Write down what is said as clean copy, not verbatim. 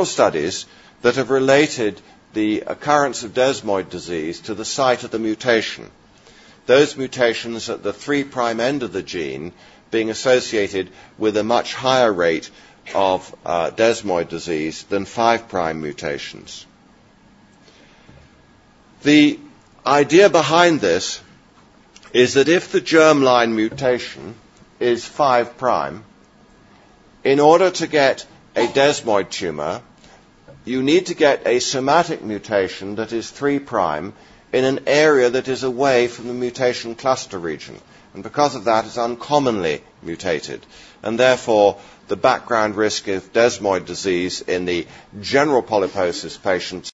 several studies that have related the occurrence of desmoid disease to the site of the mutation. Those mutations at the 3' end of the gene being associated with a much higher rate of desmoid disease than 5' mutations. The idea behind this is that if the germline mutation is 5', in order to get a desmoid tumor, you need to get a somatic mutation that is 3' in an area that is away from the mutation cluster region. And because of that, it's uncommonly mutated. And therefore, the background risk of desmoid disease in the general polyposis patients